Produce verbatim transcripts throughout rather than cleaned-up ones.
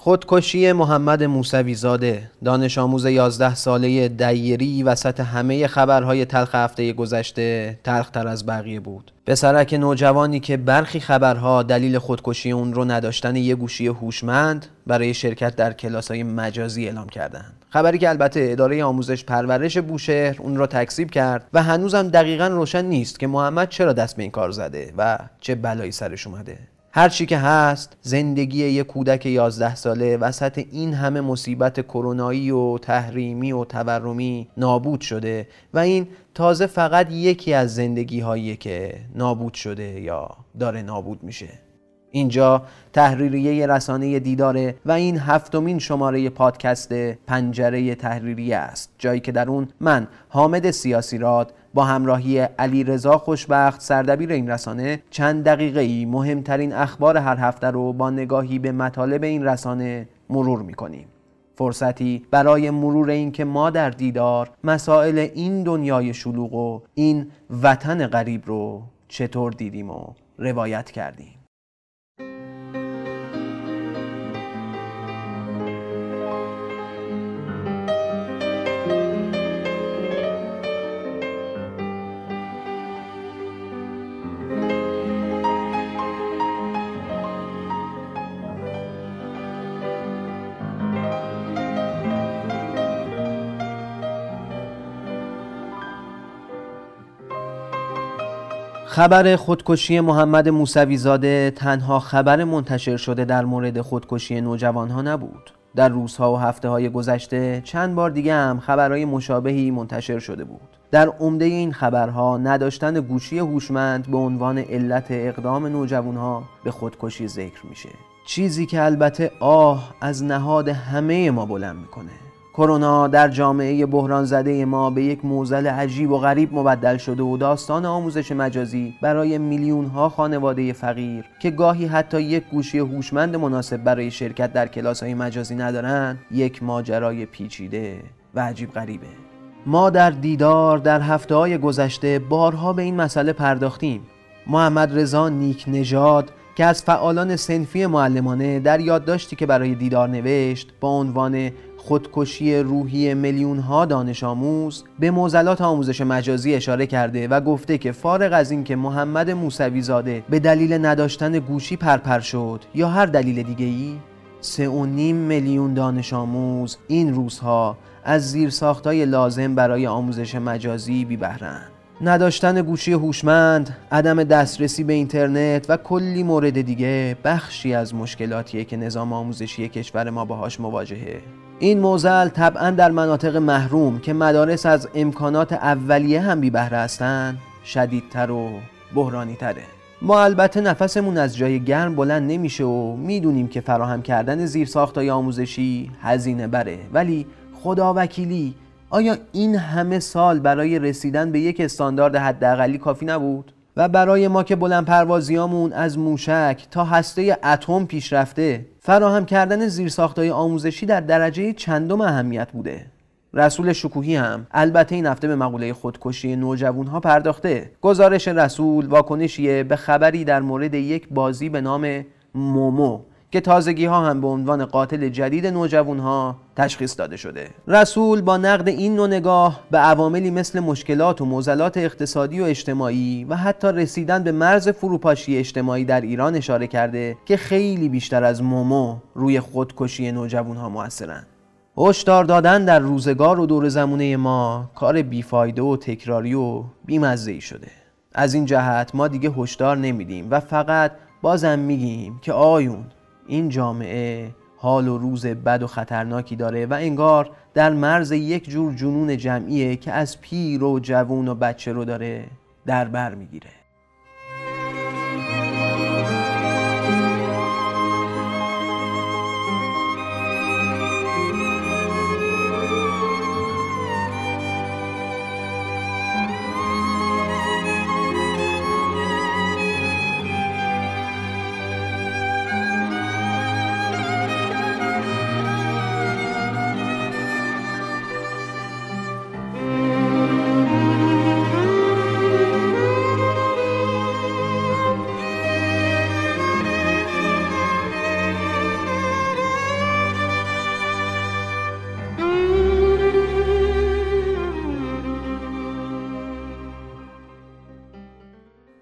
خودکشی محمد موسوی زاده، دانش آموز یازده ساله دیری، وسط همه خبرهای تلخ هفته گذشته تلختر از بقیه بود. پسرک نوجوانی که برخی خبرها دلیل خودکشی اون رو نداشتن یه گوشی هوشمند برای شرکت در کلاس‌های مجازی اعلام کردند. خبری که البته اداره آموزش پرورش بوشهر اون رو تکذیب کرد و هنوزم دقیقاً روشن نیست که محمد چرا دست به این کار زده و چه بلایی سرش اومده. هر چی که هست، زندگی یک کودک یازده ساله وسط این همه مصیبت کرونایی و تحریمی و تورمی نابود شده و این تازه فقط یکی از زندگی هایی که نابود شده یا داره نابود میشه. اینجا تحریریه رسانه دیداره و این هفتمین شماره پادکست پنجره تحریریه است، جایی که در اون من حامد سیاسیراد با همراهی علیرضا خوشبخت سردبیر این رسانه چند دقیقه‌ای مهمترین اخبار هر هفته رو با نگاهی به مطالب این رسانه مرور می‌کنیم. فرصتی برای مرور این که ما در دیدار مسائل این دنیای شلوغ و این وطن غریب رو چطور دیدیم و روایت کردیم. خبر خودکشی محمد موسوی زاده تنها خبر منتشر شده در مورد خودکشی نوجوانها نبود. در روزها و هفته‌های گذشته چند بار دیگه هم خبرهای مشابهی منتشر شده بود. در عمده این خبرها نداشتن گوشی هوشمند به عنوان علت اقدام نوجوانها به خودکشی ذکر میشه. چیزی که البته آه از نهاد همه ما بلند میکنه. کرونا در جامعه بحران زده ما به یک معضل عجیب و غریب مبدل شده و داستان آموزش مجازی برای میلیون ها خانواده فقیر که گاهی حتی یک گوشی هوشمند مناسب برای شرکت در کلاس‌های مجازی ندارن، یک ماجرای پیچیده و عجیب غریبه. ما در دیدار در هفته‌های گذشته بارها به این مسئله پرداختیم. محمد رضا نیک نژاد که از فعالان صنفی معلمانه در یادداشتی که برای دیدار نوشت با عنوان خودکشی روحی میلیون ها دانش آموز به معضلات آموزش مجازی اشاره کرده و گفته که فارغ از این که محمد موسوی زاده به دلیل نداشتن گوشی پرپر شد یا هر دلیل دیگه‌ای، سه و نیم میلیون دانش آموز این روزها از زیرساخت‌های لازم برای آموزش مجازی بی بهره‌اند. نداشتن گوشی هوشمند، عدم دسترسی به اینترنت و کلی مورد دیگه بخشی از مشکلاتیه که نظام آموزشی کشور ما باهاش مواجهه. این معضل طبعاً در مناطق محروم که مدارس از امکانات اولیه هم بی بهره هستن شدیدتر و بحرانی تره. ما البته نفسمون از جای گرم بلند نمیشه و میدونیم که فراهم کردن زیرساخت‌های آموزشی هزینه بره، ولی خدا وکیلی آیا این همه سال برای رسیدن به یک استاندارد حداقلی کافی نبود؟ و برای ما که بلند پروازیامون از موشک تا هسته اتم پیشرفته، فراهم کردن زیرساخت‌های آموزشی در درجه چندم اهمیت بوده؟ رسول شکوهی هم البته این هفته به مقوله خودکشی نوجوانها پرداخته. گزارش رسول واکنشیه به خبری در مورد یک بازی به نام مومو که تازگی ها هم به عنوان قاتل جدید نوجوانها تشخیص داده شده. رسول با نقد این نوع نگاه به عواملی مثل مشکلات و معضلات اقتصادی و اجتماعی و حتی رسیدن به مرز فروپاشی اجتماعی در ایران اشاره کرده که خیلی بیشتر از مومو روی خودکشی نوجوانها موثرن. هشدار دادن در روزگار و دور زمونه ما کار بیفایده و تکراری و بیمزه‌ای شده. از این جهت ما دیگه هشدار نمیدیم و فقط بازم میگیم که آیون این جامعه حال و روز بد و خطرناکی داره و انگار در مرز یک جور جنون جمعیه که از پیر و جوون و بچه رو داره در بر میگیره.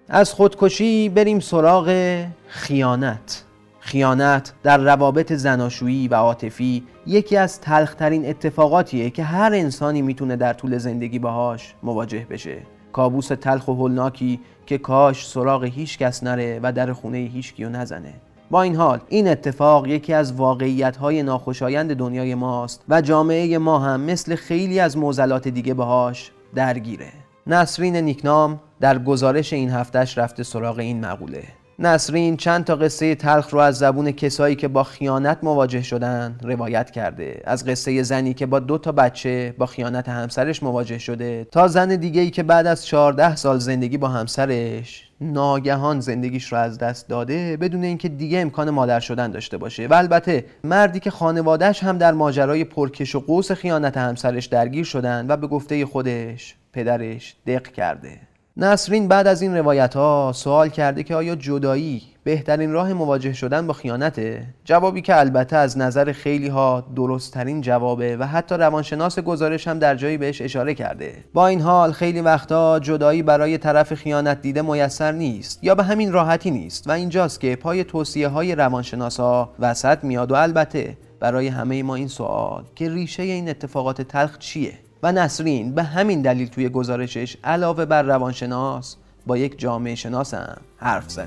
از خودکشی بریم سراغ خیانت. خیانت در روابط زناشویی و عاطفی یکی از تلخ‌ترین اتفاقاتیه که هر انسانی میتونه در طول زندگی باهاش مواجه بشه. کابوس تلخ و هولناکی که کاش سراغ هیچ کس نره و در خونه هیچ کیو نزنه. با این حال این اتفاق یکی از واقعیت‌های ناخوشایند دنیای ماست و جامعه ما هم مثل خیلی از معضلات دیگه باهاش درگیره. نسرین نیکنام در گزارش این هفتهش رفته سراغ این مقوله. نسرین چند تا قصه تلخ رو از زبون کسایی که با خیانت مواجه شدن روایت کرده. از قصه زنی که با دو تا بچه با خیانت همسرش مواجه شده تا زن دیگه‌ای که بعد از چهارده سال زندگی با همسرش ناگهان زندگیش رو از دست داده بدون اینکه دیگه امکان مادر شدن داشته باشه. و البته مردی که خانواده‌اش هم در ماجرای پرکش و قوس خیانت همسرش درگیر شدن و به گفته خودش پدرش دق کرده. نسرین بعد از این روایت ها سوال کرده که آیا جدایی بهترین راه مواجه شدن با خیانته؟ جوابی که البته از نظر خیلی ها درست ترین جوابه و حتی روانشناس گزارش هم در جایی بهش اشاره کرده. با این حال خیلی وقتا جدایی برای طرف خیانت دیده میسر نیست یا به همین راحتی نیست و اینجاست که پای توصیه های روانشناسا وسط میاد. و البته برای همه ما این سوال که ریشه این اتفاقات تلخ چیه؟ و نسرین به همین دلیل توی گزارشش علاوه بر روانشناس با یک جامعه شناس هم حرف زده.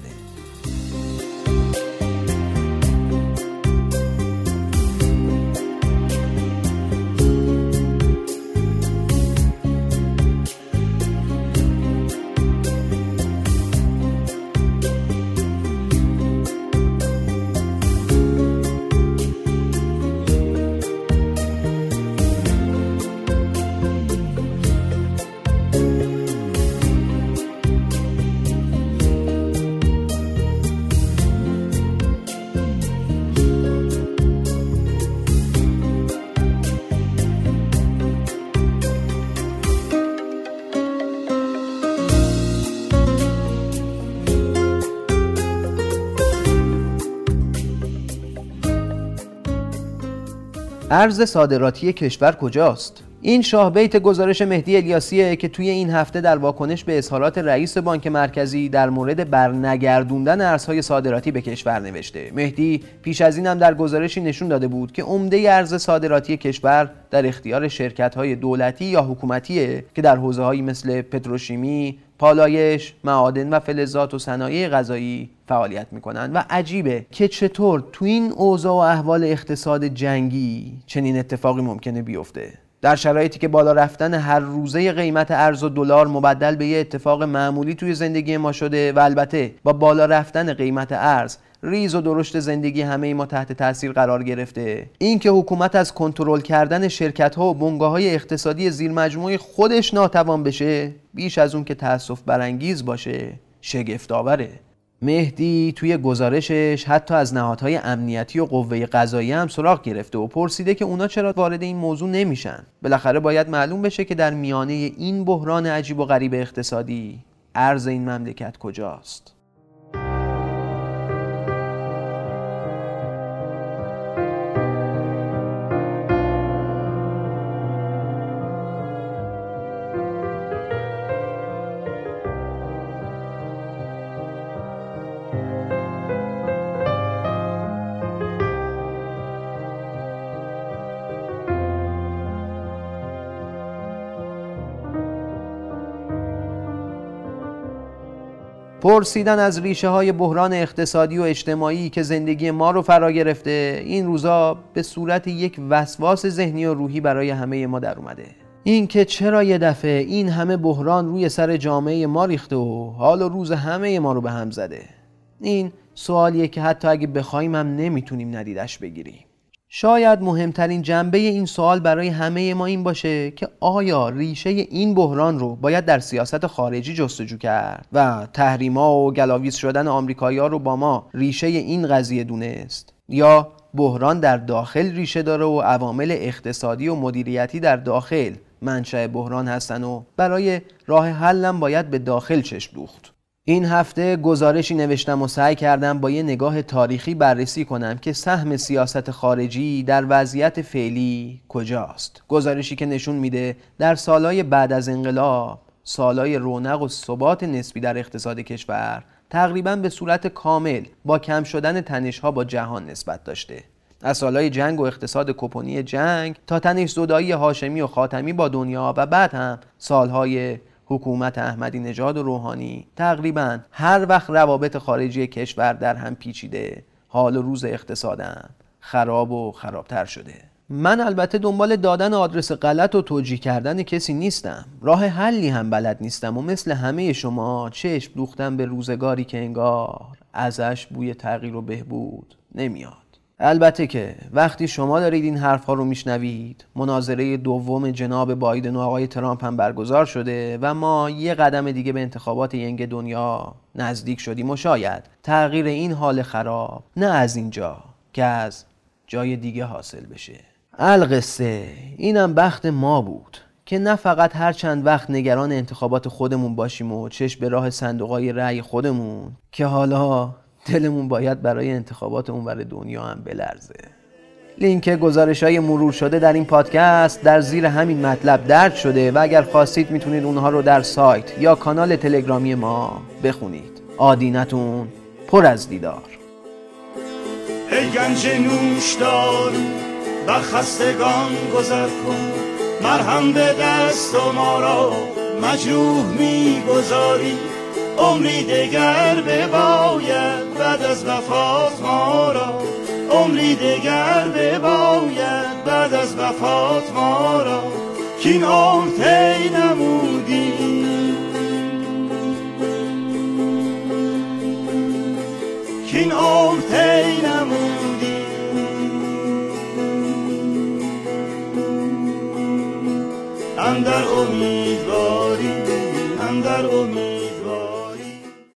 ارز صادراتی کشور کجاست؟ این شاه بیت گزارش مهدی الیاسیه که توی این هفته در واکنش به اظهارات رئیس بانک مرکزی در مورد برنگردوندن ارزهای صادراتی به کشور نوشته. مهدی پیش از این هم در گزارشی نشون داده بود که عمده ارز صادراتی کشور در اختیار شرکت‌های دولتی یا حکومتیه که در حوزه‌هایی مثل پتروشیمی، پالایش، معادن و فلزات و صنایع غذایی فعالیت میکنن. و عجیبه که چطور تو این اوضاع و احوال اقتصاد جنگی چنین اتفاقی ممکنه بیفته. در شرایطی که بالا رفتن هر روزه قیمت ارز و دلار مبدل به یه اتفاق معمولی توی زندگی ما شده و البته با بالا رفتن قیمت ارز ریز و درشت زندگی همه ما تحت تاثیر قرار گرفته. این که حکومت از کنترل کردن شرکت‌ها و بنگاه‌های اقتصادی زیر مجموعه خودش ناتوان بشه، بیش از اون که تأسف برانگیز باشه، شگفت‌آوره. مهدی توی گزارشش حتی از نهادهای امنیتی و قوه قضاییه هم سراغ گرفته و پرسیده که اونا چرا وارد این موضوع نمیشن. بالاخره باید معلوم بشه که در میانه این بحران عجیب و غریب اقتصادی ارز این مملکت کجاست. پرسیدن از ریشه های بحران اقتصادی و اجتماعی که زندگی ما رو فرا گرفته این روزا به صورت یک وسواس ذهنی و روحی برای همه ما در اومده. این که چرا یه دفعه این همه بحران روی سر جامعه ما ریخته و حال و روز همه ما رو به هم زده. این سوالیه که حتی اگه بخوایم هم نمیتونیم ندیدش بگیریم. شاید مهمترین جنبه این سوال برای همه ما این باشه که آیا ریشه این بحران رو باید در سیاست خارجی جستجو کرد و تحریم‌ها و گلاویز شدن آمریکایی‌ها رو با ما ریشه این قضیه دونست، یا بحران در داخل ریشه داره و عوامل اقتصادی و مدیریتی در داخل منشأ بحران هستن و برای راه حلم باید به داخل چشم دوخت. این هفته گزارشی نوشتم و سعی کردم با یه نگاه تاریخی بررسی کنم که سهم سیاست خارجی در وضعیت فعلی کجاست. گزارشی که نشون میده در سالهای بعد از انقلاب سالهای رونق و ثبات نسبی در اقتصاد کشور تقریباً به صورت کامل با کم شدن تنش‌ها با جهان نسبت داشته. از سالهای جنگ و اقتصاد کپونی جنگ تا تنش زدایی هاشمی و خاتمی با دنیا و بعد هم سالهای حکومت احمدی نژاد و روحانی، تقریباً هر وقت روابط خارجی کشور در هم پیچیده، حال و روز اقتصادم خراب و خرابتر شده. من البته دنبال دادن آدرس غلط و توجیه کردن کسی نیستم، راه حلی هم بلد نیستم و مثل همه شما چشم دوختم به روزگاری که انگار ازش بوی تغییر و بهبود نمیاد. البته که وقتی شما دارید این حرفها رو میشنوید، مناظره دوم جناب بایدن و آقای ترامپ هم برگزار شده و ما یه قدم دیگه به انتخابات ینگ دنیا نزدیک شدیم و شاید تغییر این حال خراب نه از اینجا که از جای دیگه حاصل بشه. القصه اینم بخت ما بود که نه فقط هر چند وقت نگران انتخابات خودمون باشیم و چشم به راه صندوقای رأی خودمون، که حالا دلمون باید برای انتخابات اونور دنیا هم بلرزه. لینک گزارش‌های مرور شده در این پادکست در زیر همین مطلب درج شده و اگر خواستید میتونید اونها رو در سایت یا کانال تلگرامی ما بخونید. آدینتون پر از دیدار. ای گنج نوشدار و خستگان گذر کن، مرهم به دست و ما را مجروح میگذاری. عمری دگر بباید بعد از وفات ما را، عمری دگر بباید بعد از وفات ما را، کین عمر طی نمودی کین عمر طی نمودی. اندر امیدواری اندر امید